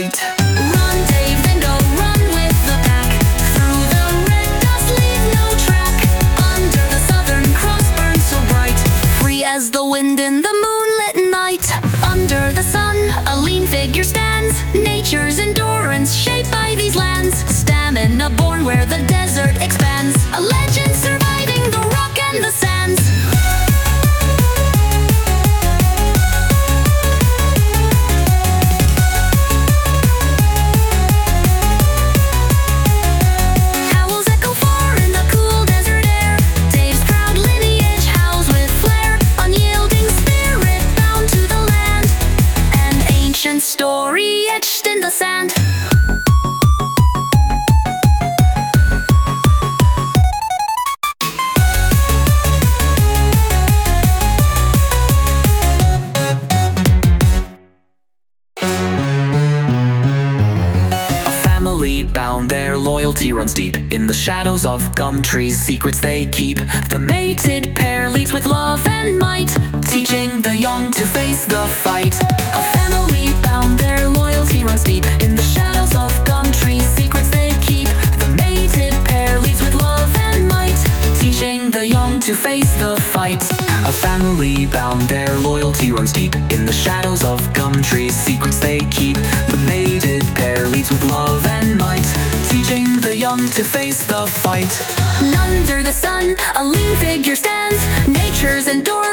night. Run, Dave, then go run with the pack. Through the red dust, leave no track. Under the Southern Cross burns so bright, free as the wind in the moonlit night. Under the sun, a lean figure stands, nature's endurance shaped by these lands. Stamina born where the desert expands, a legend surviving the rock and the sands. Howls echo far in the cool desert air. Dave's proud lineage howls with flair, unyielding spirit bound to the land, an ancient story etched in the sand. Bound, their loyalty runs deep. In the shadows of Gumtree's secrets they keep. The mated pair leads with love and might, teaching the young to face the fight. A family bound, their loyalty runs deep. In the shadows of Gumtree's secrets they keep. The mated pair leads with love and might, teaching the young to face the fight. A family bound, their loyalty runs deep. In the shadows of Gumtree's secrets they keep. The mated pair leads with love and might, teaching the young to face the fight. Under the sun, a lean figure stands, nature's endurance